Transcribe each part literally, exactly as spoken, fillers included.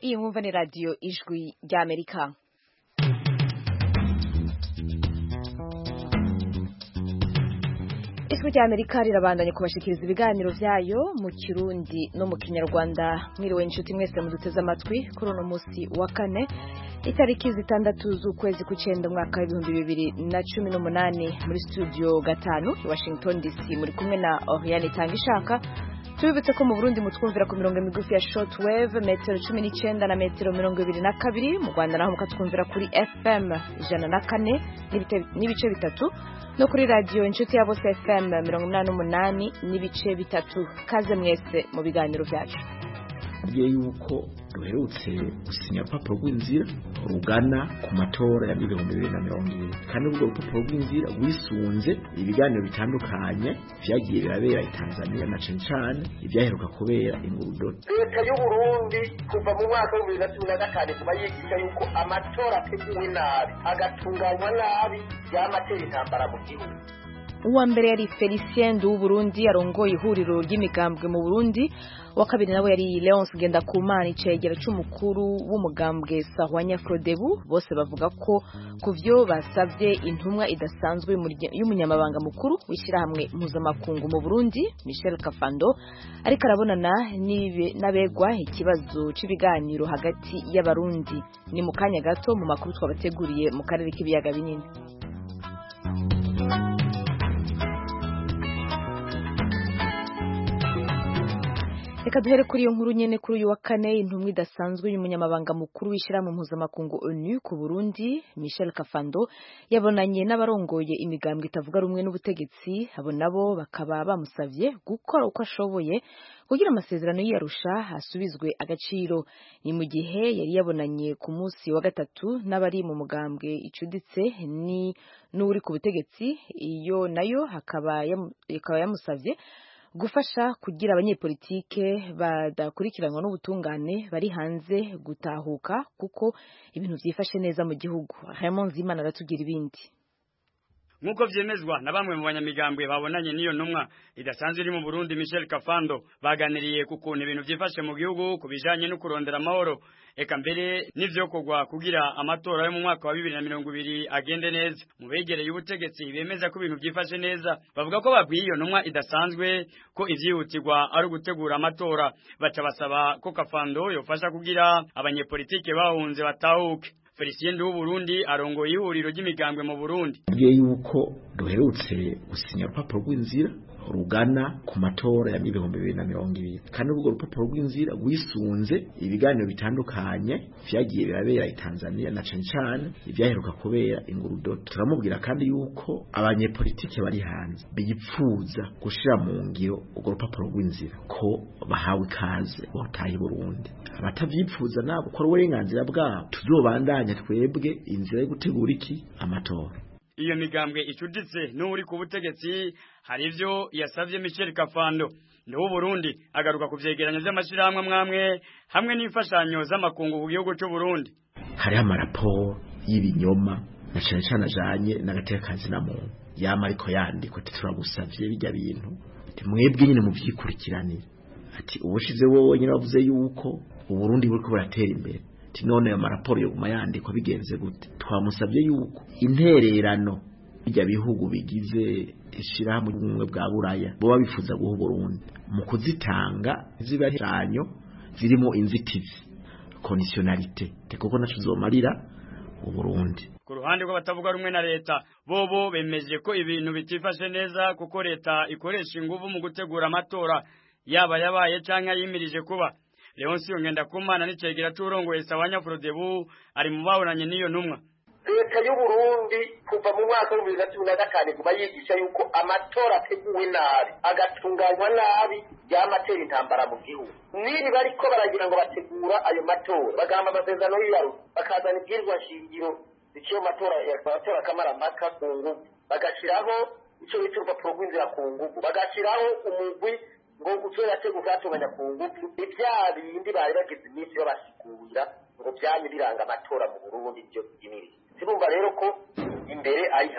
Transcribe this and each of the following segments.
Iyi mwumva ni radio Ijwi ry'Amerika. Ijwi ry'Amerika rirabandanya kubashikiriza ibiganiro vyayo mu Kirundi no mu Kinyarwanda. Mwiriwe inshuti mwese muduteze amatwi kuri uno musi wa kane itariki zitandatu z'ukwezi kw'icenda mwaka w'ibihumbi bibiri na cumi n'umunani muri studio gatanu i Washington D C muri kumwe na Oriane Tangishaka. Tubibutse ko mu Burundi mutwumvira ku mirongo migufi ya shortwave metero cumi n'icenda na metero mirongo ibiri na kabiri, mu Rwanda naho mukatwumvira kuri F M ijana na kane n'ibice bitatu no kuri radio inshuti ya bose F M mirongo umunani n'umunani n'ibice bitatu. Kaze mwese mu biganiro vyacu. Biye yuko duherutse gusinya urupapuro rw'inzira rugana ku matora ya ibihumbi bibiri na mirongo ibiri, kandi ubwo rupapuro rw'inzira wisunze ibiganiro bitandukanye vyagiye birabera i Tanzania na Cencane ivyaheruka kubera ingurudoti. Leta y'u Burundi kuva mu mwaka wa bibiri na cumi na gatanu kuba yigisha yuko amatora ateguwe nabi agatunganywa nabi y'amatera intambara mu gihugu. Uwa mbere yari Felicien Ndu Burundi arongoye ihuriro ry'imigambwe mu Burundi, wa kabiri nawe yari Leonce Ngendakumana icegera c'umukuru w'umugambwe Sahwanya Frodebu. Bose bavuga ko kuvyo basavye intumwa idasanzwe y'umunyamabanga mukuru w'ishirahamwe mpuzamakungu mu Burundi Michel Kafando ariko arabonana n'abegwa ikibazo c'ibiganiro hagati y'abarundi. Ni mu kanya gato mu makuru twabateguriye mu karere k'ibiyaga binini. Reka duhere kuri iyo nkuru nyene kuri uyu wa kane intumwa idasanzwe y'umunyamabanga mukuru w'ishirahamwe mpuzamakungu ONU ku Burundi Michel Kafando yabonanye n'abarongoye imigambwe itavuga rumwe n'ubutegetsi. Abo nabo bakaba bamusavye gukora uko ashoboye kugira amasezerano y'Arusha asubizwe agaciro. Ni mu gihe yari yabonanye ku munsi wa gatatu n'abari mu mugambwe icuditse ni n'uri ku butegetsi, iyo nayo hakaba yakaba yamusavye gufasha kugira abanyepolitike badakurikiranwa n'ubutungane bari hanze gutahuka kuko ibintu vyifashe neza mu gihugu. Raymond Zimana aratugira ibindi. Nkuko vyemezwa na bamwe mu banyamigambwe babonanye niyo ntumwa idasanzwe iri mu Burundi Michel Kafando, baganiriye ku kuntu ibintu vyifashe mu gihugu kubijanye no kurondera amahoro, eka mbere n'ivyokorwa kugira amatora yo mu mwaka wa bibiri na mirongo ibiri agende neza. Mu begereye ubutegetsi bemeza ko ibintu vyifashe neza, bavuga ko babwiye iyo ntumwa idasanzwe ko ivyihutirwa ari ugutegura amatora. Baca basaba ko Kafando yofasha kugira abanyepolitike bahunze batahuke. Felicien Ndu Burundi arongoye ihuriro ry'imigambwe mu Burundi. Biye yuko duherutse gusinya urupapuro rw'inzira rugana ku matora ya ibihumbi bibiri na mirongo ibiri, kandi ubwo rupapuro rw'inzira wisunze ibiganiro bitandukanye vyagiye birabera i Tanzania na Cencane ivyaheruka kubera ingurudoti. Turamubwira kandi yuko abanyepolitike bari hanze bigipfuza gushira mu ngiro ubwo rupapuro rw'inzira ko bahawe ikaze botaye Burundi. Abatavyipfuza nabo ko uburenganzira bwabo tuzobandanya twebwe inzira yo gutegura iki amatora. Iyo migambwe icuditse n'uri ku butegetsi hari ivyo yasavye Michel Kafando. Ndu Burundi agaruka ku vyegeranyo vy'amashirahamwe mwamwe hamwe n'imfashanyo z'amakungu ku gihugu c'u Burundi. Hari amaraporo y'ibinyoma na cane cane ajanye n'agatekazi na muntu yama ariko yandikwa ati turagusavye bijya bintu mwebwe nyine mu vyikurikiranira. Ati ubushize wowe nyine bavuze yuko Uburundi buriko buratera imbere, ati none amaraporo yo yandikwa bigenze gute? Twamusavye yuko intererano bijya bihugu bigize ishirahamwe ubumwe bwa Buraya bo babifuza guha Burundi mu kuzitanga zibaranyo zirimo inzitizi conditionalite tekoko naco zomarira u Burundi. Ku ruhande rw'abatavuga rumwe na leta bobo bemeje ko ibintu bitifashe neza kuko leta ikoresha inguvu mu gutegura amatora yaba yabaye canke yimirije kuba. Leonce Ngendakumana n'icegera c'urongoye Sahwanya Frodebu ari mu babonanye niyo ntumwa. Leta y'u Burundi kuva mu mwaka wa bibiri na cumi na gatanu kuba yigisha yuko amatora ateguwe nabi agatunganywa nabi y'amatera intambara mu gihugu. Nini bariko baragira ngo bategura ayo matora bagamba amasezerano y'Arusha bakazana ibwirizwa shingiro iciyo matora y'abatora kamara maka ku nguvu, bagashiraho ico bita urupapuro rw'inzira ku nguvu, bagashiraho umugwi ngo ucera tegura atunganya ku nguvu. Ivya bindi bari bagize iminsi babasigurira ngo vyanye biranga amatora mu Burundi byo byimiri. Sibumva rero ko imbere ari habi.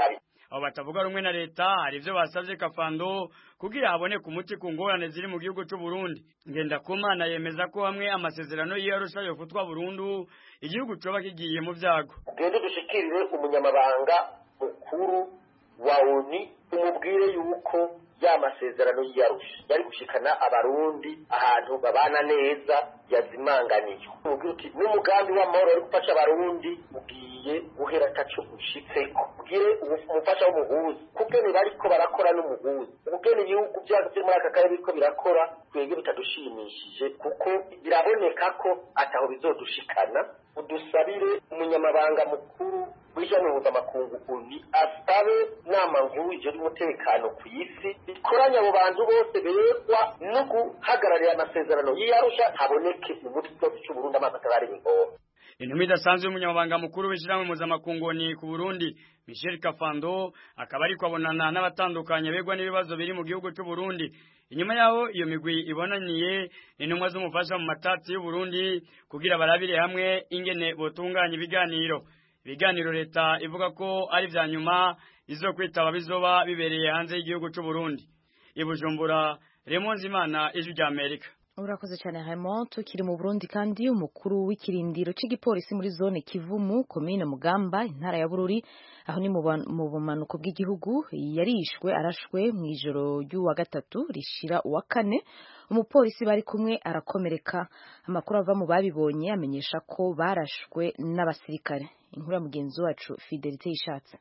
abo batavuga rumwe na leta hari ivyo basavye Kafando kugira haboneke umuti ku ngorane ziri mu gihugu c'u Burundi. Ngendakumana yemeza ko hamwe amasezerano y'Arusha yofutwa burundu igihugu coba kigiye mu vyago. Gende dushikirire umunyamabanga mukuru wa O N U umubwire yuko ya masezerano y'Arusha yari gushikana abarundi ahantu babana neza yazimanganiye. Ubwire uti n'umugambi w'amahoro ari gufasha abarundi ugiye guhera taco ushitseko. Ubwire umufasha w'umuhuzi kugene bariko barakora n'umuhuzi. Ubwene ibihugu byacu muri aka karere biriko birakora twege bitadushimishije kuko biraboneka ko ataho bizodushikana. Udusabire umunyamabanga mukuru w'ijambo mpuzamakungu O N U asabe nama nkuru ije y'umutekano ku isi ikoranya abo bantu bose berekwa no guhagararira amasezerano y'Arusha haboneke umuti cy'u Burundi amazi atabari ingoro. Intumwa idasanzwe y'umunyamabanga mukuru w'ijambo mpuzamakungu ni ku Burundi Michel Kafando akaba ari kwabonana n'abatandukanye begwa n'ibibazo biri mu gihugu cy'u Burundi. Inyuma yaho iyo migwi ibonaniye intumwa z'umufasha mu matati y'u Burundi kugira barabire hamwe ingene botunganya ibiganiro. Ibiganiro leta ivuga ko ari vya nyuma izo kwitaba bizoba bibereye hanze y'igihugu cy'u Burundi. Ibujumbura Raymond Zimana ijwi rya Amerika. Urakoze cyane Raymond. Tukiri mu Burundi kandi umukuru w'ikirindiro c'igipolisi muri zone Kivumu komine Mugamba intara ya Bururi aho ni mu bumanuko bw'igihugu yarishwe arashwe mu ijoro ry'uwa gatatu rishira uwa kane. Umupolisi bari kumwe arakomereka. Amakuru ava mu babibonye amenyesha ko barashwe n'abasirikare. Inkuru ya mugenzi wacu Fidelite Ishatse.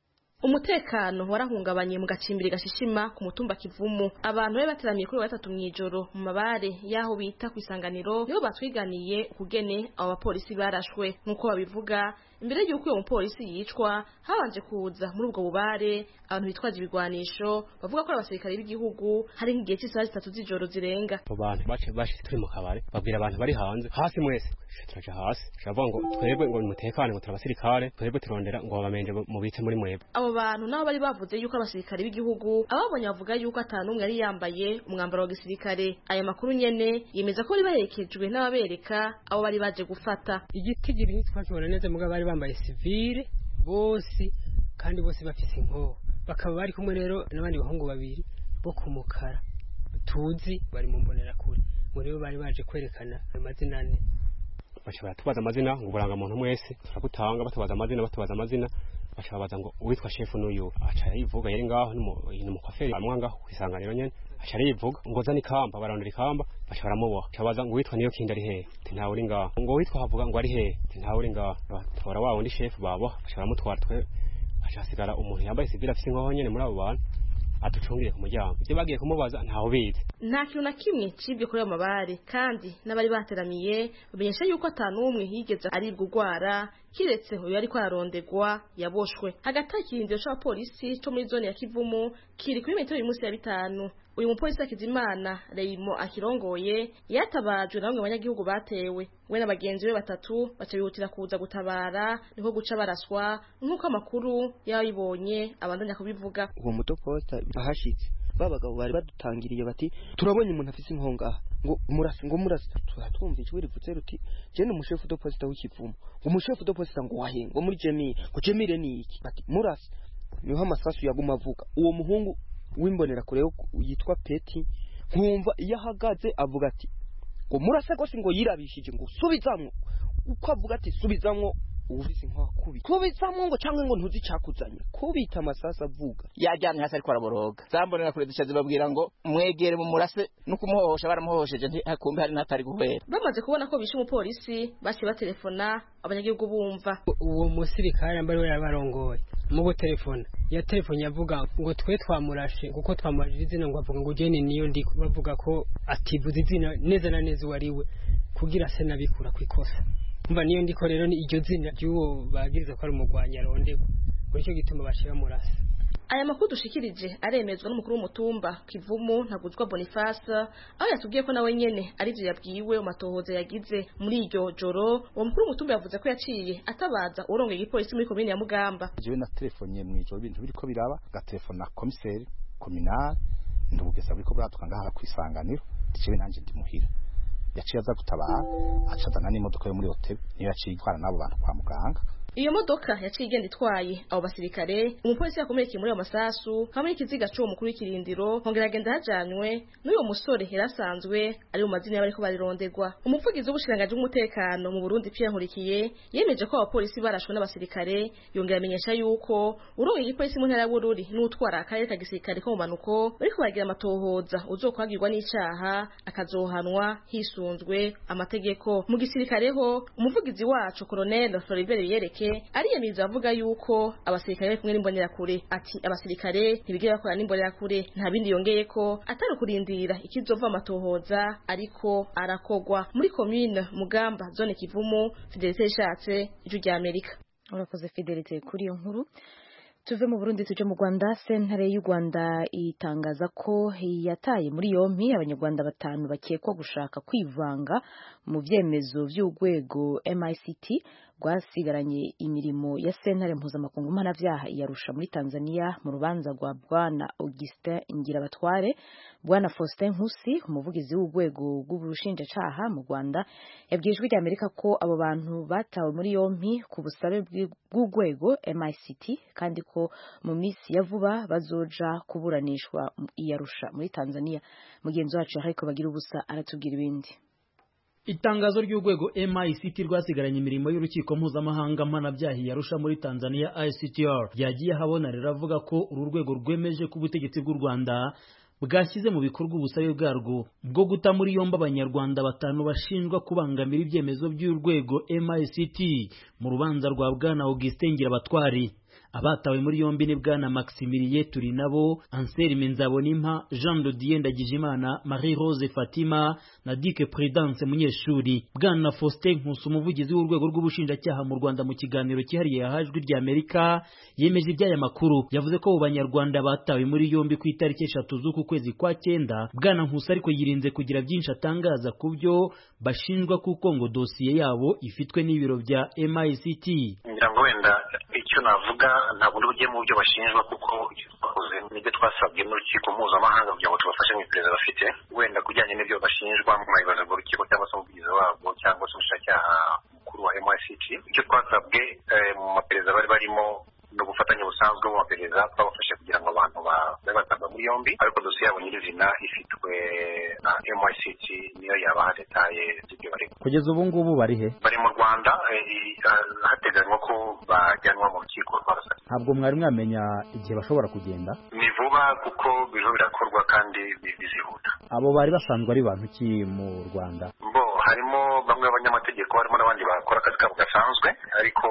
Umutekano warahungabanye mu gacimbiri gashishima ku mutumba Kivumu. Abantu bari bateramiye kuri gatatu mwijoro mu mabare yaho bita kwisanganiro niho batwiganiye kugene abo bapolisi barashwe nkuko babivuga. Imbere y'uko uyo mupolisi yicwa habanje kuza muri ubwo bubare abantu bitwaje ibigwanisho bavuga ko abasirikare b'igihugu hari nk'igihe cy'isaha zitatu z'ijoro zirenga. Abantu bace bashi turi mu kabare babwira abantu bari hanze hasi mwese turaje hasi shavuga ngo twebwe ngo umutekano ngo turabasirikare twebwe turondera ngo babamenje mu bitse muri mwebwe. Abo bantu nabo bari bavuze yuko abasirikare b'igihugu ababonye bavuga yuko atanumwe yari yambaye umwambaro wa gisirikare. Aya makuru nyene yemeza ko bari baherekejwe n'ababereka abo bari baje gufata. Igiti giri twakibona neza muga bari bambaye civile bose kandi bose bafise inkoho bakaba bari kumwe rero n'abandi bahungu babiri bo kumukara tuzi bari mu mbonera kure ngo rero bari baje kwerekana amazina ane. Bashobora tubaza amazina ngo buranga muntu mwese turagutanga batubaza amazina batubaza amazina bashabaza ngo uwitwa chef n'uyu acha yivuga yari ngaho ni mu kaferi amwanga kwisanganiro nyene acha yivuga ngo zani kamba barondera ikamba bashobora mubo cyabaza ngo witwa niyo kinda ari he ntawe uri ngaho ngo witwa havuga ngo ari he ntawe uri ngaho tora wawo ndi chef babo bashobora mutwara twe achasigara umuntu yambaye civil afise inkoho nyene muri abo bantu atucungire ku muryango ivyo bagiye kumubaza ntaho bize. Nta kintu na kimwe cibyo kuri ayo mabare kandi n'abari bateramiye bamenyesha yuko atanumwe higeze aribwa urwara kiretse uyu ariko ararondegwa yaboshwe. Hagati y'ikirindiro c'abapolisi co muri zone ya Kivumu kiri kuri metero y'umunsi ya bitanu. Uyu mupolisi Akizimana Reymo akirongoye yatabajwe namwe abanyagihugu batewe we n'abagenzi be batatu baca bihutira kuza gutabara niko guca baraswa nkuko amakuru yabibonye abandanya kubivuga. Uwo muto posta bahashitse babagabo bari badutangiriye bati turabonye umuntu afise inkonga ngo murasi ngo murasi twumva icyo rivutse ruti je ni umushefu do posta w'ikivumu ngo umushefu do posta ngo wahe ngo muri Jemire ngo Jemire ni iki bati murasi niho amasasu yaguma avuga. Uwo muhungu w'imbonera kure yitwa Peti nkumva iyo ahagaze avuga ati ngo murase gose ngo yirabishije ngo subizamwo uko avuga ati subizamwo uvise inkoha kubi kubitsamwo ngo cyangwa ngo ntuzi cyakuzanye kubita amasasa avuga yajyanye hasi ariko araboroga zambonera kure dushaje babwira ngo mwegere mu murase no kumuhohosha baramuhohosheje nti hakumbe hari natari guhera. Bamaze kubona ko bishe umupolisi bashi batelefona abanyagihugu bumva. Uwo musirikare ambari we yabarongoye mu go telefona ya telefone yavuga ngo twe twamurashe kuko twamurije izina ngo avuga ngo jeni niyo ndi bavuga ko ativuze izina neza na neza wariwe kugira se nabikura kwikosa. Mba niyo ndiko rero ni iryo zina ry'uwo bagiriza ko ari umugwanya rondego muri cyo gituma bashira murasa. Aya makuru dushikirije aremezwa n'umukuru w'umutumba Kivumu Ntaguzwa Boniface aho yatubwiye ko nawe nyene ari byo yabwiwe umatohoza yagize muri iryo joro. Uwo mukuru w'umutumba yavuze ko yaciye atabaza urongoye igipolisi muri komine ya Mugamba. Jewe na telefone mu ijoro bintu biriko biraba ga telefone na commissaire communal ndubugesa biriko bratwanga ngaha kwisanganiro dicewe nanje ndi muhira yaciye aza gutabara acazana n'imodoka yo muri hotel niyo yaciye itwara nabo bantu kwa muganga iyo modoka yaciye igenda itwaye abo basirikare umupolisi yakomerekeye muri ayo masasu hamwe n'ikiziga c'uwo mukuru w'ikirindiro hongera agenda hajanywe n'uyo musore yarasanzwe ari mu mazina y'abariko barirondegwa. Umuvugizi w'ubushikiranganji bw'umutekano mu Burundi Pierre Nkurikiye yemeje ko abapolisi barashwe n'abasirikare yongera amenyesha yuko urongoye igipolisi mu ntara ya Bururi n'utwara akarere ka gisirikare ko mu manuko bariko bagira amatohoza uzokwagirwa n'icaha akazohanwa hisunzwe amategeko. Mu gisirikare ho umuvugizi wacu Colonel Floribert Yereke ariyemeza avuga yuko abasirikare bari kumwe n'imbonerakure ati abasirikare ntibigera bakora n'imbonerakure nta bindi yongeye ko atari kurindira ikizova amatohoza ariko arakogwa. Muri commune Mugamba zone Kivumu Fidelite Ishatse ijwi rya Amerika. Urakoze Fidelite kuri iyo nkuru. Tuve mu Burundi tuje mu Rwanda. Sentare y'u Rwanda itangaza ko yataye muri yompi abanyarwanda batanu bakekwa gushaka kwivanga mu vyemezo vy'urwego M I C T rwasigaranye imirimo ya sentare mpuzamakungu mpanavyaha yarusha muri Tanzania mu rubanza rwa Bwana Augustin Ngirabatware. Bwana Faustin Nkusi umuvugizi w'urwego rw'ubushinjacaha mu Rwanda yabwiye ijwi rya Amerika ko abo bantu batawe muri yompi ku busabe bw'urwego M I C T kandi ko mu minsi ya vuba bazoja kuburanishwa iyarusha muri Tanzania. Mugenzi wacu ariko bagira ubusa aratubwira ibindi. Itangazo ry'urwego M I C T rwasigaranye imirimo y'urukiko mpuzamahanga mpanabyaha yarusha muri Tanzania I C T R ryagiye habona riravuga ko uru rwego rwemeje ko ubutegetsi bw'u Rwanda bwashyize mu bikorwa ubusabe bwarwo bwo guta muri yombi abanyarwanda batanu bashinjwa kubangamira ibyemezo by'urwego M I C T mu rubanza rwa Bwana Augustin Ngirabatware. Abatawe muri yombi ni Bwana Maximilie Turinabo, Anselme Nzabonimpa, Jean de Dieu Ndagijimana, Marie Rose Fatima na Dike Prudence Munyeshuri. Bwana Faustin Nkusi umuvugizi w'urwego rw'ubushinjacyaha mu Rwanda mu kiganiro cyihariye yahajwe rya Amerika yemeje iby'aya makuru. Yavuze ko abo banyarwanda batawe muri yombi ku itariki eshatu z'uku kwezi kwa cyenda. Bwana Nkusi ariko yirinze kugira byinshi atangaza ku byo bashinjwa kuko ngo dosiye yabo ifitwe n'ibiro bya M I C T. Ngira ngo wenda icyo navuga ntabwo ujye mu byo bashinjwa kuko twakoze n'ibyo twasabwe n'urukiko mpuzamahanga kugira ngo tubafashe mu iperereza bafite. Wenda kujyanye n'ibyo bashinjwa mu mayibaza ngo urukiko cyangwa se umuvugizi wabo cyangwa se umushinjacyaha mukuru wa M I C T, icyo twasabwe mu maperereza bari barimo no gufatanya ubusanzwe mu maperereza twabafashe kugira ngo abantu babe batabwa muri yombi, ariko dosiye yabo nyirizina ifitwe na M I C T niyo yabaha detaye z'ibyo barimo. Kugeza ubu ngubu bari he? Bari mu Rwanda, hateganywa ko bajyanwa mu rukiko rw'abasabye. Ntabwo mwari mwamenya igihe bashobora kugenda? Ni vuba kuko biriho birakorwa kandi bizihuta. Abo bari basanzwe ari bantu ki mu Rwanda? Bo harimo bamwe b'abanyamategeko, harimo n'abandi bakora akazi kabo gasanzwe, ariko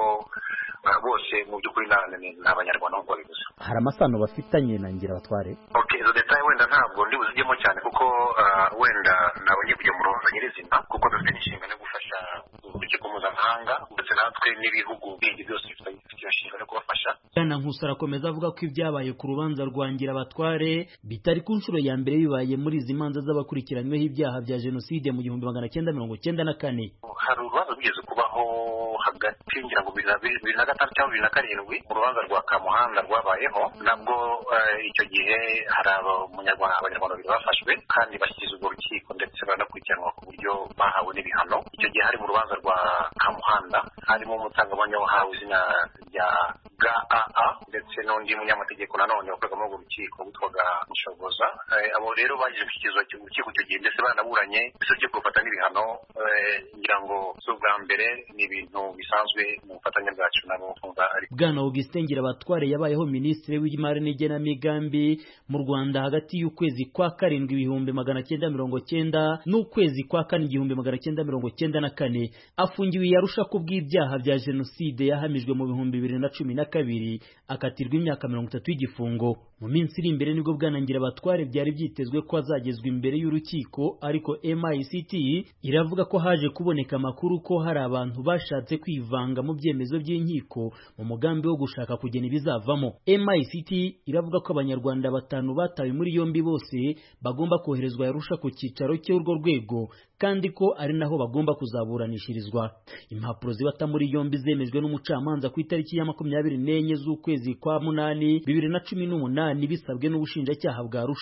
bose mu by'ukuri ni abanyarwanda nk'uko babivuze. Hari amasano bafitanye na Ngirabatware? Okay, izo detaye wenda ntabwo ndi buzigemo cyane kuko wenda nabonye kujya mu rubanza nyirizina kuko dufite inshingano yo gufasha urukiko mpuzamahanga ndetse natwe n'ibihugu bindi byose bifite iyo nshingano yo kubafasha. Bwana Nkusi arakomeza avuga ko ibyabaye ku rubanza rwa Ngirabatware bitari ku nshuro ya mbere bibaye muri izi manza z'abakurikiranyweho ibyaha bya jenoside mu gihumbi magana cyenda mirongo cyenda na kane. Hari urubanza rugeze kubaho hagati ngira ngo bibiri na gatanu cyangwa bibiri na karindwi mu rubanza rwa Kamuhanda rwabayeho, nabwo icyo gihe hari abanyarwanda abanyarwanda babiri bafashwe kandi bashyize urwo rukiko ndetse baranakurikiranwa ku buryo bahawe n'ibihano. Icyo gihe hari mu rubanza rwa Kamuhanda harimo umutangabuhamya wahawe izina rya G A A ndetse n'undi munyamategeko nanone wakorega muri urwo rukiko witwaga Mushoboza. Abo rero bagize gushyikirizwa urukiko icyo gihe ndetse baranaburanye ndetse urukiko rufata n'ibihano. Ngira ngo si ubwa mbere, ni ibintu bisanzwe mu bufatanye bwacu nabo. Bwana Augustin Ngirabatware yabayeho minisitiri w'imari n'igenamigambi mu Rwanda hagati y'ukwezi kwa karindwi ibihumbi magana cyenda mirongo cyenda n'ukwezi kwa kane igihumbi magana cyenda mirongo cyenda na kane. Afungiwe yarusha ku bw'ibyaha bya jenoside yahamijwe mu bihumbi bibiri na cumi na kabiri akatirwa imyaka mirongo itatu y'igifungo. Mu minsi iri imbere nibwo Bwana Ngirabatware byari byitezwe ko azagezwa imbere y'urukiko, ariko M I C T iravuga ko haje kuboneka amakuru ko hari abantu bashatse kwivanga mu byemezo by'inkiko mu mugambi wo gushaka kugena ibizavamo. M I C T iravuga ko abanyarwanda batanu batawe muri yombi bose bagomba koherezwa yarusha ku cyicaro cy'urwo rwego kandi ko ari naho bagomba kuzaburanishirizwa. Impapuro zibata muri yombi zemejwe n'umucamanza ku itariki ya makumyabiri n'enye z'ukwezi kwa munani bibiri na cumi n'umunani bisabwe n'ubushinjacyaha bwa Arusha.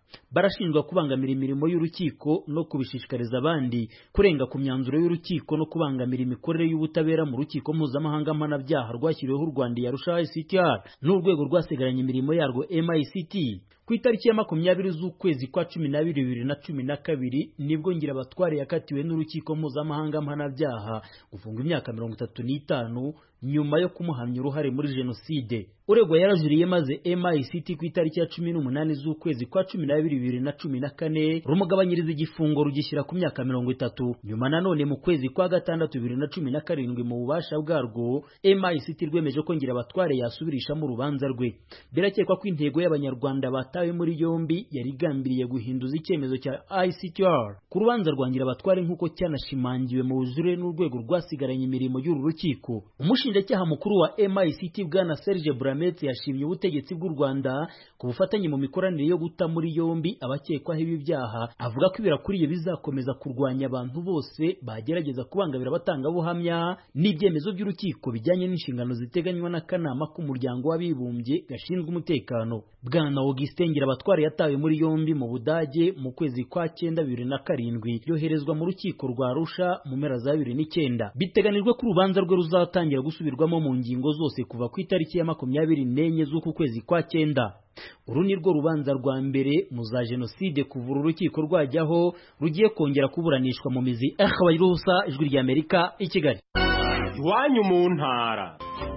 barashinjwa kubangamira imirimo y'urukiko no kubishishikariza abandi kurenga ku myanzuro y'urukiko no kubangamira imikorere y'ubutabera mu rukiko mpuzamahanga mpanabyaha rwashyiriweho u Rwanda yarusha I C T R n'urwego rwasigaranye imirimo yarwo M I C T. Ku itariki ya makumyabiri z'ukwezi kwa cumi n'abiri bibiri na cumi na kabiri nibwo Ngirabatware yakatiwe n'urukiko mpuzamahanga mpanabyaha gufungwa imyaka mirongo itatu n'itanu nyuma yo kumuhamya uruhare muri jenoside. Uregwa yarajuriye maze M I C T ku itariki ya cumi n'umunani z'ukwezi kwa cumi n'abiri bibiri na cumi na kane rumugabanyiriza igifungo rugishyira ku myaka mirongo itatu. Nyuma nanone mu kwezi kwa gatandatu bibiri na cumi na karindwi mu bubasha bwarwo M I C T rwemeje ko Ngirabatware yasubirishamo urubanza rwe. Birakekwa ko intego y'Abanyarwanda batawe muri yombi yari igambiriye guhinduza icyemezo cya I C T R ku rubanza rwa Ngirabatware nk'uko cyanashimangiwe mu bujurire n'urwego rwasigaranye imirimo y'uru rukiko. Umushinjacyaha mukuru wa M I C T bwana Serge Bramet yashimye ubutegetsi bw'u Rwanda ku bufatanye mu mikoranire yo guta muri yombi abakekwaho ibi byaha, avuga ko ibirakuriye bizakomeza kurwanya abantu bose bagerageza kubangamira abatangabuhamya n'ibyemezo by'urukiko bijyanye n'inshingano ziteganywa n'akanama k'umuryango w'abibumbye gashinzwe umutekano. Bwana Augustin Ngirabatware yatawe muri yombi mu Budage mu kwezi kwa cyenda bibiri na karindwi yoherezwa mu rukiko rwa Arusha mu mpera za bibiri n'icyenda. Biteganijwe ko urubanza rwe ruzatangira gusubirwamo mu ngingo zose kuva ku itariki ya makumyabiri n'enye z'uku kwezi kwa cyenda. Uru ni rwo rubanza rwa mbere mu za jenoside kuva uru rukiko rwajyaho rugiye kongera kuburanishwa mu mizi. Akabayirusa ijwi rya Amerika i Kigali. Iwanyu mu ntara.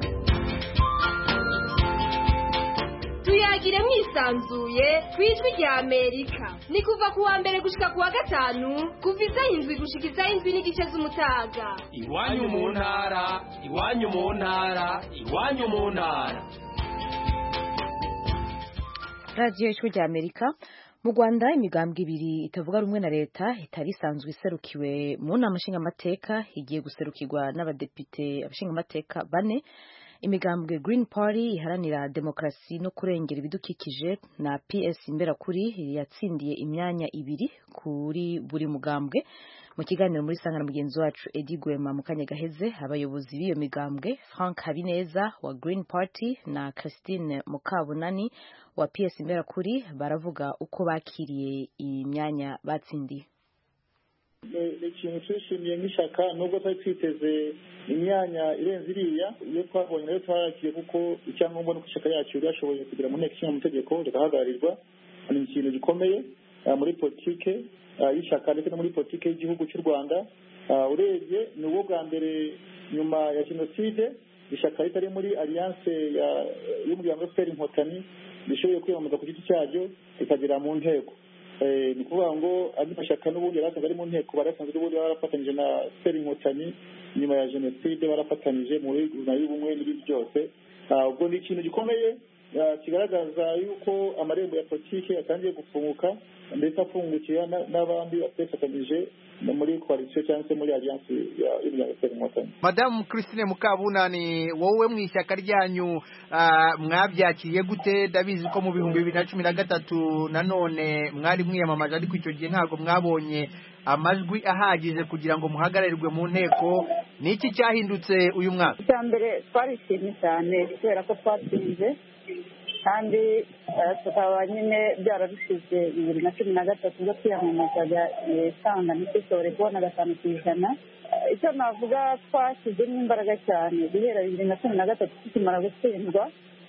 Tuyagire mwisanzuye kwijwi rya Amerika. Ni kuva kuwa mbere gushika kuwa gatanu kuva isaha indwi gushika isaha indwi n'igice z'umutaga. Iwanyu mu ntara, iwanyu mu ntara, iwanyu mu ntara. Radio ijwi rya Amerika. Mu Rwanda imigambwe ibiri itavuga rumwe na leta itari isanzwe iserukiwe mu nama nshingamateka igiye guserukirwa n'abadepite abashingamateka bane. Imigambwe Green Party iharanira demokrasi no kurengera ibidukikije na P S Imberakuri yatsindiye imyanya ibiri kuri buri mugambwe. Mu kiganiro muri sangana mugenzi wacu Eddie Gwema mu kanya gaheze abayobozi b'iyo migambwe Frank Habineza wa Green Party na Christine Mukabunani wa P S Imberakuri baravuga uko bakiriye imyanya batsindiye. Ikintu twishimiye nk'ishaka nubwo twari twiteze imyanya irenze iriya iyo twabonye nayo twarakiye kuko icyangombwa nuko ishaka yacu ryashoboye kugira mu nteko ishinga amategeko rigahagararirwa. Ni ikintu gikomeye muri politike y'ishaka ndetse no muri politike y'igihugu cy'u Rwanda. Urebye ni ubwo bwa mbere nyuma ya jenoside ishaka ritari muri alliance y'umuryango F P R Inkotanyi rishoboye kwiyamamaza ku giti cyaryo rikagera mu nteko. Ni ukuvuga ngo andi mashyaka n'ubundi yarasanzwe ari mu nteko barasanzwe n'ubundi barafatanyije na F P R Inkotanyi nyuma ya jenoside barafatanyije muri guverinoma y'ubumwe n'ibindi byose. Ubwo ni ikintu gikomeye kigaragaza yuko amarembo ya politiki yatangiye gufunguka ndetse afungukira n'abandi bafatanyije muri coalition cyangwa se muri alliance y'umuryango F P R Inkotanyi. Madame Christine Mukabunani, wowe mu ishyaka ryanyu mwabyakiriye gute? Ndabizi ko mu bihumbi bibiri na cumi na gatatu nanone mwari mwiyamamaje ariko icyo gihe ntabwo mwabonye amajwi ahagije kugira ngo muhagararirwe mu nteko. Ni iki cyahindutse uyu mwaka? Icya mbere twarishimye cyane kubera ko twatsinze kandi tukaba nyine byarabishyize bibiri na cumi na gatatu ubwo twiyamamazaga isanga ntidushobore kubona gatanu ku ijana. Icyo navuga twashyizemo imbaraga cyane guhera bibiri na cumi na gatatu tukimara gutsindwa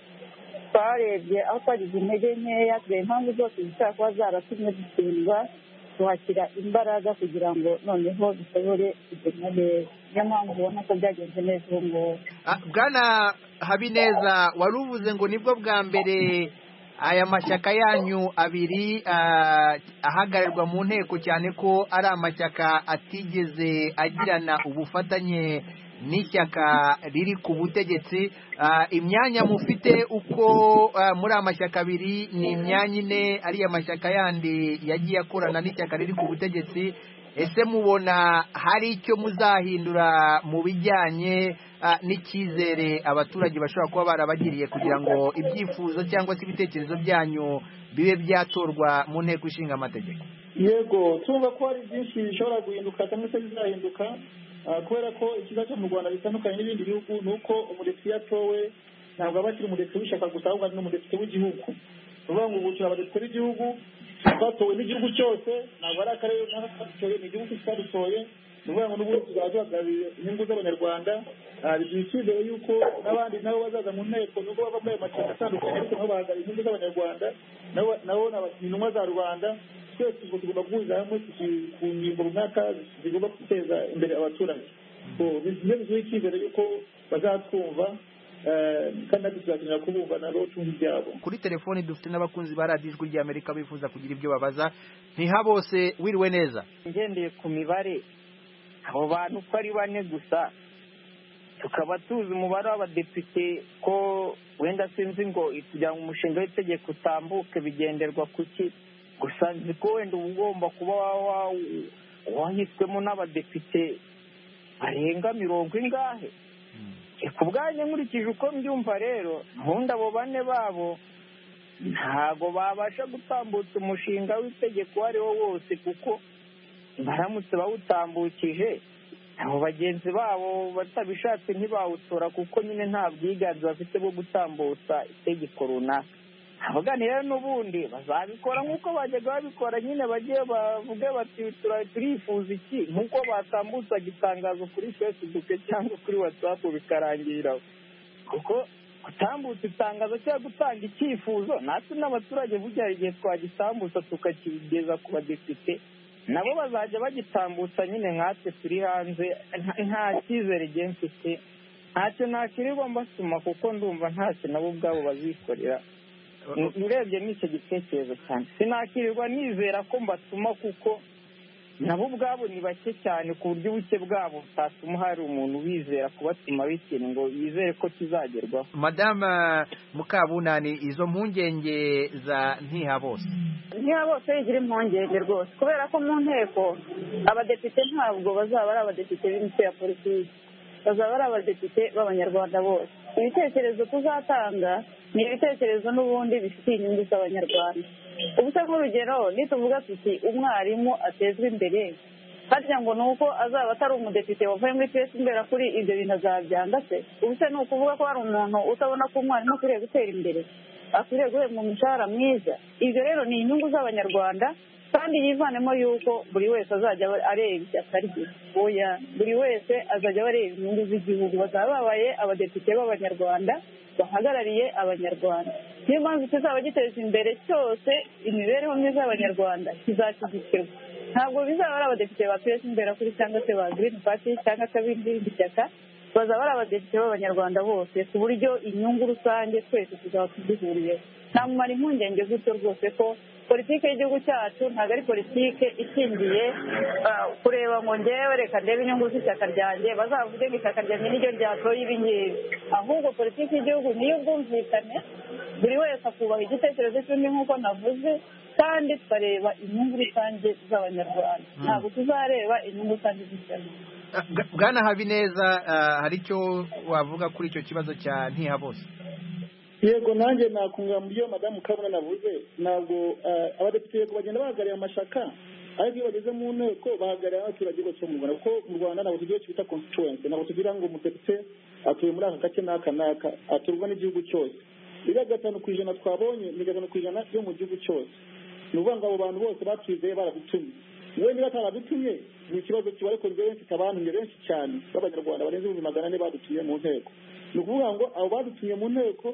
twarebye aho twagize intege nkeya tureba impamvu zose zishobora kuba zaratumye dutsindwa tuhashyira imbaraga kugira ngo noneho bishobore kugenda neza. Niyo mpamvu ubona ko byagenze neza ubu ngubu. Bwana Habineza, wari uvuze ngo nibwo bwa mbere aya mashyaka yanyu abiri ahagarirwa mu nteko cyane ko ari amashyaka atigeze agirana ubufatanye n'ishyaka riri ku butegetsi. Imyanya mufite uko muri amashyaka abiri ni imyanya ine ariya mashyaka yandi yagiye akorana n'ishyaka riri ku butegetsi. Ese mubona hari icyo muzahindura mu bijyanye n'icyizere abaturage bashobora kuba barabagiriye kugira ngo ibyifuzo cyangwa se ibitekerezo byanyu bibe byatorwa mu nteko ishinga amategeko? Yego, tumva ko hari byinshi bishobora guhinduka cyangwa se bizahinduka kubera ko ikibazo cyo mu Rwanda bitandukanye n'ibindi bihugu ni uko umudepite yatowe ntabwo aba akiri umudepite w'ishyaka gusa ahubwo ari n'umudepite w'igihugu. Uvuga ngo ubu turi abadepite b'igihugu twatowe n'igihugu cyose ntabwo ari akarere katoye ni igihugu cyadutoye ni ukuvuga ngo n'ubundi tuzaba duhagarariye inyungu z'abanyarwanda biduha icyizere yuko n'abandi nabo bazaza mu nteko nubwo bava muri ayo mashyaka atandukanye ariko nabo bahagarariye inyungu z'abanyarwanda nabo ni intumwa za rubanda twese ubwo tugomba guhuriza hamwe ku ngingo runaka zigomba guteza imbere abaturage niyo biduha icyizere yuko bazatwumva kandi natwe tuzakenera kubumva nabo tumva ibyabo. Kuri telefoni dufite n'abakunzi ba radiyo ijwi ry'Amerika bifuza kugira ibyo babaza. Ntihabose wiriwe neza. Ngendeye ku mibare abo bantu uko ari bane gusa tukaba tuzi umubare w'abadepite ko wenda sinzi ngo kugira ngo umushinga w'itegeko utambuke bigenderwa kuki gusa nzi ko wenda uba ugomba kuba wahiswemo n'abadepite barenga mirongo ingahe. Ku bwanjye nkurikije uko mbyumva rero ubundi abo bane babo ntago babasha gutambutsa umushinga w'itegeko uwo ari wo wose kuko baramutse bawutambukije abo bagenzi babo batabishatse ntibawutora kuko nyine nta bwiganze bafite bwo gutambutsa itegeko runaka. abaganira n'ubundi bazabikora nk'uko bajyaga babikora nyine bagiye bavuge bati turifuza iki nk'uko batambutsaga itangazo kuri Facebook cyangwa kuri WhatsApp bikarangiriraho kuko gutambutsa itangazo cyangwa gutanga icyifuzo natwe n'abaturage burya igihe twagitambutsa tukakigeza ku badepite nabo bazajya bagitambutsa nyine nkatwe turi hanze nta cyizere gihe mfite ntacyo nakirirwa mbasuma kuko ndumva ntacyo nabo ubwabo bazikorera. Urebye n'icyo gitekerezo cyane sinakirirwa nizera ko mbatuma kuko nabo ubwabo ni bake cyane ku buryo ubuke bwabo butatuma hari umuntu wizera kubatuma b'ikintu ngo yizere ko kizagerwaho. Madame Mukabunani, izo mpungenge za Ntihabose Ntihabose yigira impungenge rwose kubera ko mu nteko abadepite ntabwo bazaba ari abadepite b'imitwe ya politiki, bazaba ari abadepite b'abanyarwanda bose. Ibitekerezo tuzatanga ni ibitekerezo n'ubundi bifitiye inyungu z'abanyarwanda. Ubu se nk'urugero nituvuga tuti umwarimu atezwe imbere harya ngo ni uko azaba atari umudepite wavuye muri pesi imbere kuri ibyo bintu azabyanga se? Ubu se ni ukuvuga ko hari umuntu utabona ko umwarimu akwiriye gutera imbere, akwiriye guhembwa umushahara mwiza? Ibyo rero ni inyungu z'abanyarwanda kandi yivanemo yuko buri wese azajya areba ishyaka rye. Oya, buri wese azajya areba inyungu z'igihugu. Bazaba babaye abadepite b'abanyarwanda bahagarariye abanyarwanda. Niyo mpamvu kizaba giteza imbere cyose imibereho myiza y'abanyarwanda kizashyigikirwa. Ntabwo bizaba ari abadepite ba pesi imbere kuri cyangwa se ba Green Party cyangwa se ibindi shyaka, bazaba ari abadepite b'abanyarwanda bose ku buryo inyungu rusange twese tuzaba tuzihuriyeho. Namumara impungenge gutyo rwose ko politike y'igihugu cyacu ntabwo ari politike ishingiye kureba ngo ngewe reka ndebe inyungu z'ishyaka ryanjye bazavuge ngo ishyaka ryanjye niryo ryatoye ibi ngibi, ahubwo politike y'igihugu niyo ubwumvikane buri wese akubaha igitekerezo cy'undi nk'uko navuze kandi tukareba inyungu rusange z'abanyarwanda, ntabwo tuzareba inyungu rusange z'ishyaka. Bwana Habineza, hari icyo wavuga kuri icyo kibazo cya Ntihabose? Yego, nanjye nakunga mu byo Madamu Kabuna navuze. Ntabwo abadepite yego bagenda bahagarariye amashaka ariko iyo bageze mu nteko bahagarariye abaturage bose mu Rwanda kuko mu Rwanda ntabwo tugira icyo bita constituency, ntabwo tugira ngo umudepite atuye muri aka gace n'aka n'aka, aturwa n'igihugu cyose. Iriya gatanu ku ijana twabonye ni gatanu ku ijana yo mu gihugu cyose. Ni ukuvuga ngo abo bantu bose batwizeye baradutumye. We niba ataradutumye ni ikibazo kiba ariko benshi abantumye benshi cyane b'abanyarwanda barenze ibihumbi magana ane badutumye mu nteko. Ni ukuvuga ngo abo badutumye mu nteko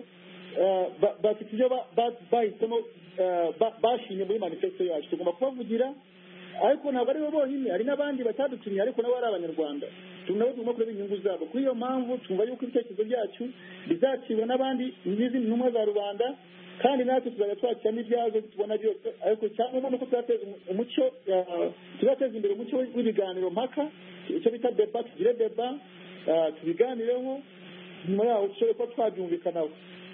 bafite ibyo bahisemo bashimye muri manifesto yacu, tugomba kubavugira ariko ntabwo ari bo bonyine, hari n'abandi batadutumye ariko nabo ari abanyarwanda, nabo tugomba kureba inyungu zabo. Kuri iyo mpamvu twumva yuko ibitekerezo byacu bizacibwa n'abandi n'izindi ntumwa za rubanda kandi natwe tuzajya twakira n'ibyazo tubona byose, ariko cyangwa nuko tuzateza umucyo tuzateza imbere umucyo w'ibiganiro mpaka, icyo bita deba, tugire deba tubiganireho, nyuma yaho dushobore kuba twabyumvikanaho.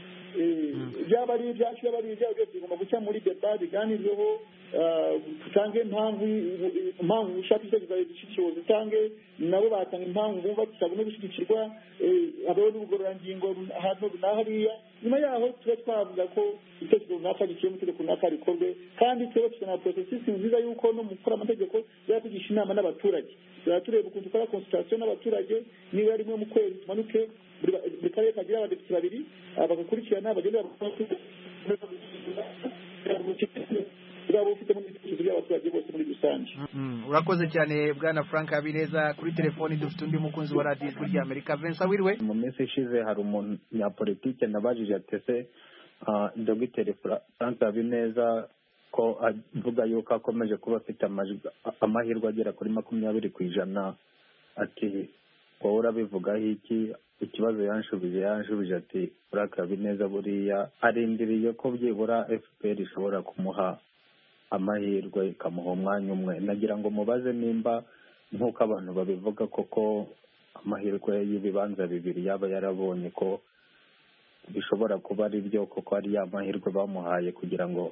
Byaba ari ibyacu byaba ari ibyacu byose bigomba guca muri deba biganirweho, tutange impamvu impamvu ushaka icyo gishyikirizwa zitange, nabo batanga impamvu bumva tutabona gushyigikirwa, habeho n'ubugororangingo ahantu na hariya. Nyuma yaho tuba twavuga ko itekerezo runaka giciye mu itegeko runaka rikorwe kandi twebwe tufite na porosesisi nziza y'uko no mu gukora amategeko tuzajya tugisha inama n'abaturage, tuzajya tureba ukuntu dukora konsultation n'abaturage, niba ari rimwe mu kwezi tumanuke buri karere kagira abadepite babiri bagakurikirana bagenda uzaba ufite mu bitekerezo by'abaturage bose muri rusange. Urakoze cyane bwana Frank Habineza. Kuri telefoni dufite undi mukunzi wa radiyo ijwi rya Amerika, Vincent Wirwe. Mu minsi ishize hari umuntu nyapolitike nabajije atese Dogiteri Frank Habineza ko avuga yuko akomeje kuba afite amahirwe agera kuri makumyabiri ku ijana, ati wowe urabivugaho iki? Ikibazo yanshubije yanshubije ati Frank Habineza buriya arindiriye ko byibura F P R ishobora kumuha amahirwe ikamuha umwanya umwe. Nagira ngo mubaze nimba nk'uko abantu babivuga koko amahirwe y'ibibanza bibiri yaba yarabonye ko bishobora kuba ari byo koko ari ya mahirwe bamuhaye kugira ngo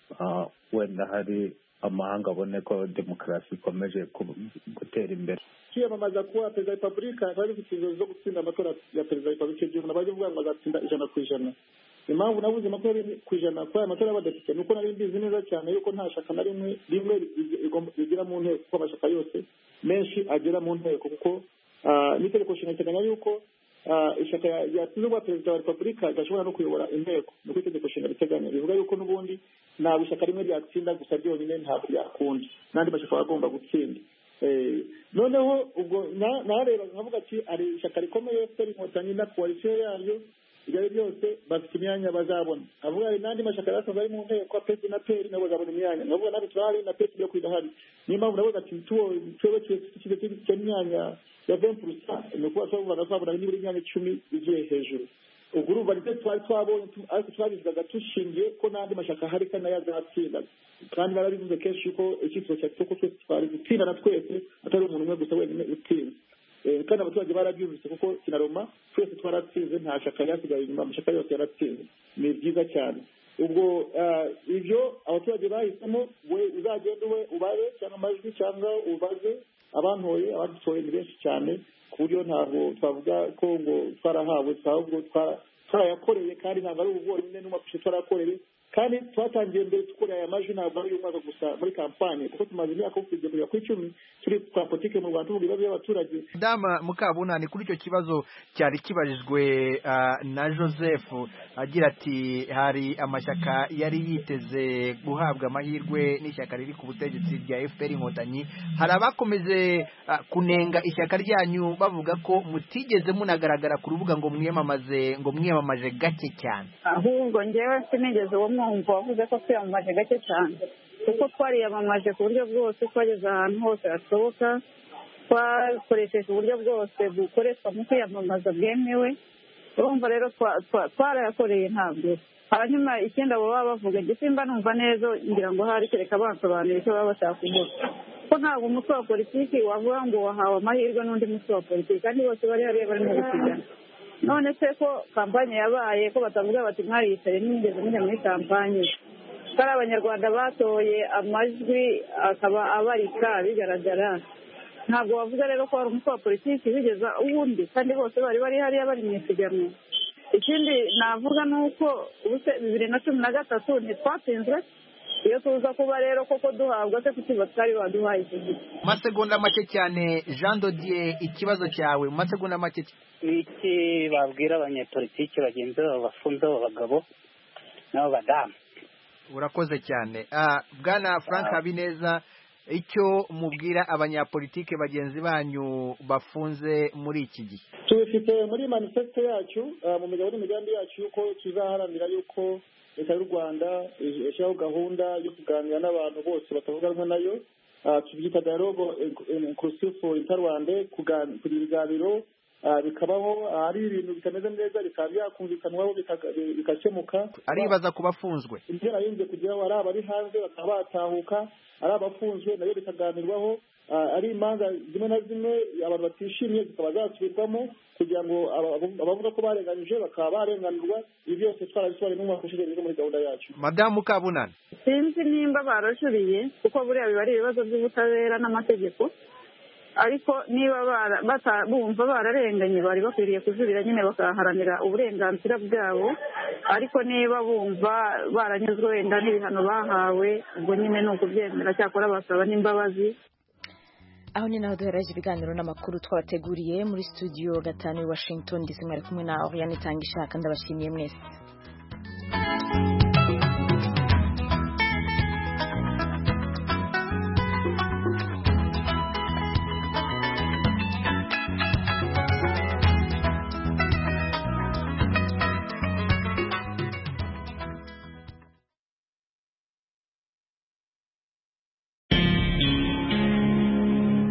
wenda hari amahanga abone ko demokarasi ikomeje gutera imbere. Kwiyamamaza kuba perezida wa repubulika bari bafite inzozi zo gutsinda amatora ya perezida wa repubulika igihe umuntu bavuga ngo azatsinda ijana ku ijana. Impamvu nabuze makumyabiri ku ijana kuri aya matora y'abadepite nuko nari mbizi neza cyane yuko nta shaka na rimwe rimwe rigira mu nteko, kuko amashaka yose menshi agera mu nteko, kuko n'itegeko nshinga riteganya yuko ishyaka yatsinze kuba perezida wa repubulika idashobora no kuyobora inteko, nuko itegeko nshinga riteganya bivuga yuko n'ubundi ntabwo ishyaka rimwe ryatsinda gusa ryonyine ntabwo ryakunda, n'andi mashyaka agomba gutsinda. Noneho ubwo nareba nkavuga ati ari ishyaka rikomeye efuperi inkotanyi na koalisiyo yayo ibyo ari byose bafite imyanya bazabona. avuga hari n'andi mashyaka yasanzwe ari mu nteko pesi na peri nabo bazabona imyanya, navuga natwe turahari na pesi yo kwidahari. niyo mpamvu navuga ati twebwe twebwe cy'imyanya ya vingt pourcent ni ukuba twavuga twabona nibura imyanya icumi igiye hejuru. ubwo urumva nibyo twari twabonye ariko twabivugaga dushingiye ko n'andi mashyaka ahari kandi nayo azatsinda, kandi barabivuze kenshi yuko icyitiro cya ko twese twari gutsindana twese atari umuntu umwe gusa wenyine utsinze. kandi abaturage barabyumvise kuko kinaroma twese twaratsinze, nta shyaka ryasigaye inyuma, amashyaka yose yaratsinze. ni byiza cyane. ubwo ibyo abaturage bahisemo, we uzagenda ube ubare cyangwa amajwi cyangwa ubaze abantoye, abadutoye ni benshi cyane ku buryo ntabwo twavuga ko ngo twarahawe, ahubwo twarayakoreye kandi ntabwo ari ubu bwonyine n'umapushe twarayakoreye, kandi twatangiye mbere dukorera aya majwi ntabwo ari umwaka gusa muri kampanye, kuko tumaze imyaka kugeza kugera ku icumi turi kwa politike mu Rwanda tuvuga ibibazo by'abaturage. Dama Mukabunani, kuri icyo kibazo cyari kibajijwe na Joseph agira ati hari amashyaka yari yiteze guhabwa amahirwe n'ishyaka riri ku butegetsi rya F P R inkotanyi, hari abakomeje kunenga ishyaka ryanyu bavuga ko mutigeze munagaragara ku rubuga ngo mwiyamamaze ngo mwiyamamaje gake cyane. Ahubwo njyewe sinigeze uwo mwumva wavuze ko twiyamamaje gake cyane, kuko twariyamamaje ku buryo bwose, twageze ahantu hose hashoboka, twakoresheje uburyo bwose bukoreshwa mu kwiyamamaza bwemewe. urumva rero twarayakoreye ntabwo. hanyuma ikindi abo baba bavuga gisimba numva neza, ngira ngo hari kereka basobanura icyo baba bashaka kuvuga, ko ntabwo umutwe wa politiki wavuga ngo wahawe amahirwe n'undi mutwe wa politiki, kandi bose bari hariya barimo gusigana. none se ko kampanye yabaye ko batavuga bati mwariyicaye n'imigeze mujya muri kampanye, kandi abanyarwanda batoye amajwi akaba abarika bigaragara, ntabwo bavuga rero ko hari umutwe wa politiki wigeza uwundi, kandi bose bari bari hariya bari mu isiganwa. ikindi navuga ni uko ubuse bibiri na cumi na gatatu ntitwatsinzwe, iyo tuza kuba rero koko duhabwa se kukiba twari baduhaye iki gihe. Masegonda make cyane Jean Dodier, ikibazo cyawe masegonda make. Iki babwira abanyepolitiki bagenzi babo bafunze abagabo nabo badamu. Urakoze cyane. Ah, bwana Frank Habineza, icyo mubwira abanyapolitike bagenzi banyu bafunze muri iki gihe? Tubifite muri manifesto yacu, mu migabo n'imigambi yacu yuko tuzaharanira yuko leta y'u Rwanda ishyiraho gahunda yo kuganira n'abantu bose batavuga rumwe nayo, tubyita dialogue inclusive interrwanda, kugira ibiganiro bikabaho, ari ibintu bitameze neza bikaba byakumvikanwaho bikakemuka. Aribaza ku bafunzwe ibyo nayinze kugeraho, ari abari hanze bakaba batahuka, ari abafunzwe nayo bikaganirwaho, ari imanza zimwe na zimwe abantu batishimiye zikaba zasubirwamo kugira ngo abavuga ko barenganije bakaba barenganurwa. ibi byose twarabisobanuye n'umwaka ushize biri muri gahunda yacu. Madamu Mukabunani, sinzi nimba barajuriye kuko buriya biba ari ibibazo by'ubutabera n'amategeko, ariko niba bumva bararenganye bari bakwiriye kujurira nyine bakaharanira uburenganzira bwabo, ariko niba bumva baranyuzwe wenda n'ibihano bahawe, ubwo nyine ni ukubyemera, cyakora basaba n'imbabazi. aho ni naho duhereje ibiganiro n'amakuru twabateguriye muri studio gatanu i Washington D C, mwari kumwe na Oriane Tangishaka. ndabashimiye mwese.